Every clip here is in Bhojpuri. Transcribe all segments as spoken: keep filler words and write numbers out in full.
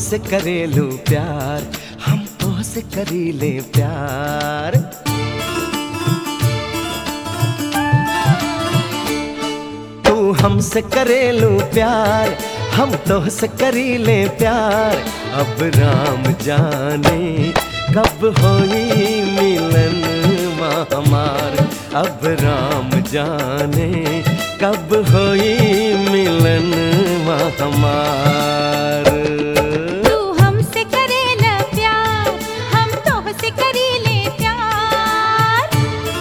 से करेलू प्यार, हम तो से करीले प्यार। तू हमसे करेलू प्यार, हम तो से करीले प्यार। अब राम जाने कब होई मिलन हमार, अब राम जाने कब होई मिलन हमार। तू हमसे करेला प्यार, हम तोहसे करीले प्यार।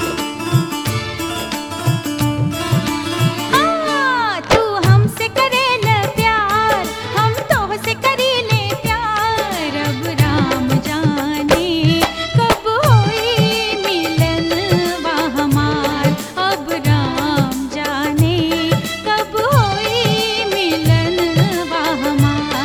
हाँ, तू हमसे करेला प्यार, हम तोहसे करीले प्यार। अब राम जाने कब होई मिलन वा हमार, अब राम जाने कब होई मिलन वा हमार।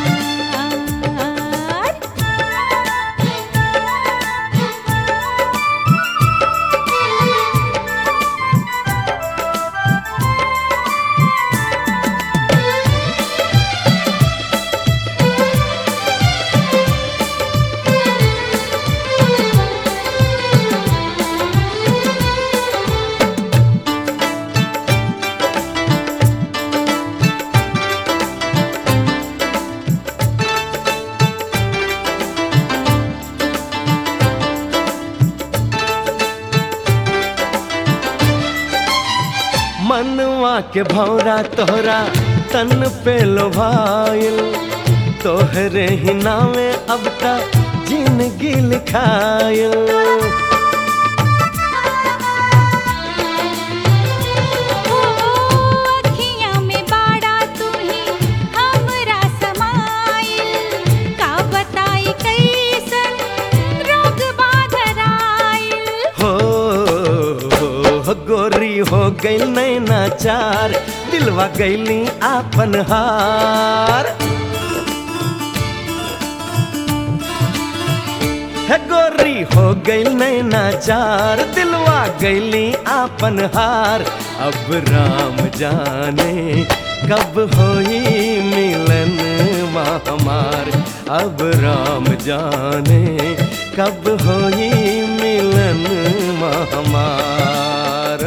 मनवा के भौरा तोहरा तन पे लोभाइल, तोहरे ही नामे अब तक जिंदगी लिखाइल। अखियाँ में बाड़ा तू ही हमरा समाइल, का बताई कैसन रोग बाधराइल। हो, हो गोरी हो गइल नैना चार, दिलवा गइली आपन हार। है गोरी हो गइल नैना चार, दिलवा गइली आपन हार। अब राम जाने कब होई मिलन हमार, अब राम जाने कब होई मिलन हमार।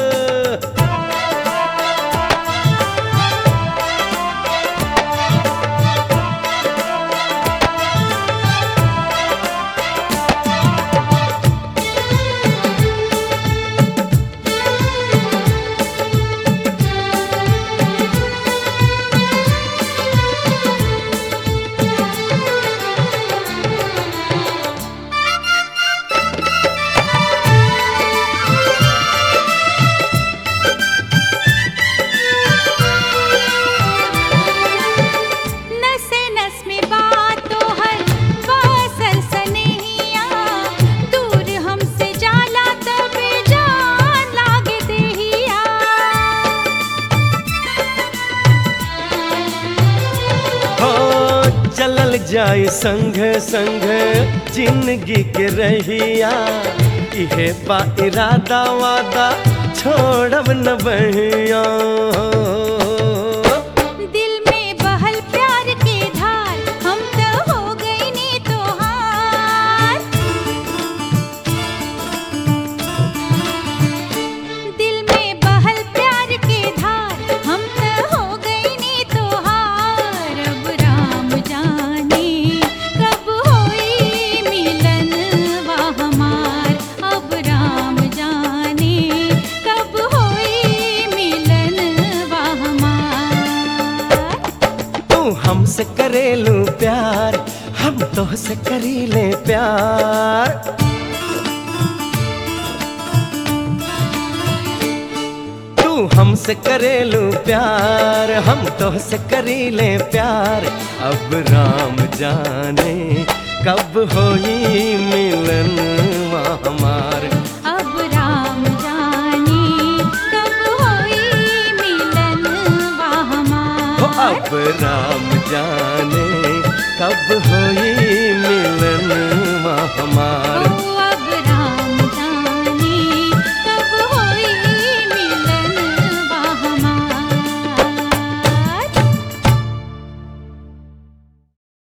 नसे नस में बात तोहर बसल सनहिया, दूर हमसे जाला तबे जान लागे देहिया। हो चलल जाए संग संग जिंदगी के रहिया, इहे बा इरादा वादा छोड़ब न बहिया। दिल में बहल प्यार के धार, हम तो हो गई नी तोहार। दिल में बहल प्यार के धार, हम तो हो गई नी तोहार। अब राम जाने कब होई मिलन वा हमार, अब राम जाने कब होई मिलन वा हमार। तू हमसे करेलू प्यार, हम तो से करीले प्यार। तू हमसे करेलू प्यार, हम तो से करीले प्यार। अब राम जाने कब होई मिलन हमार, अब राम जाने कब होई मिलन वा हमार। अब राम जाने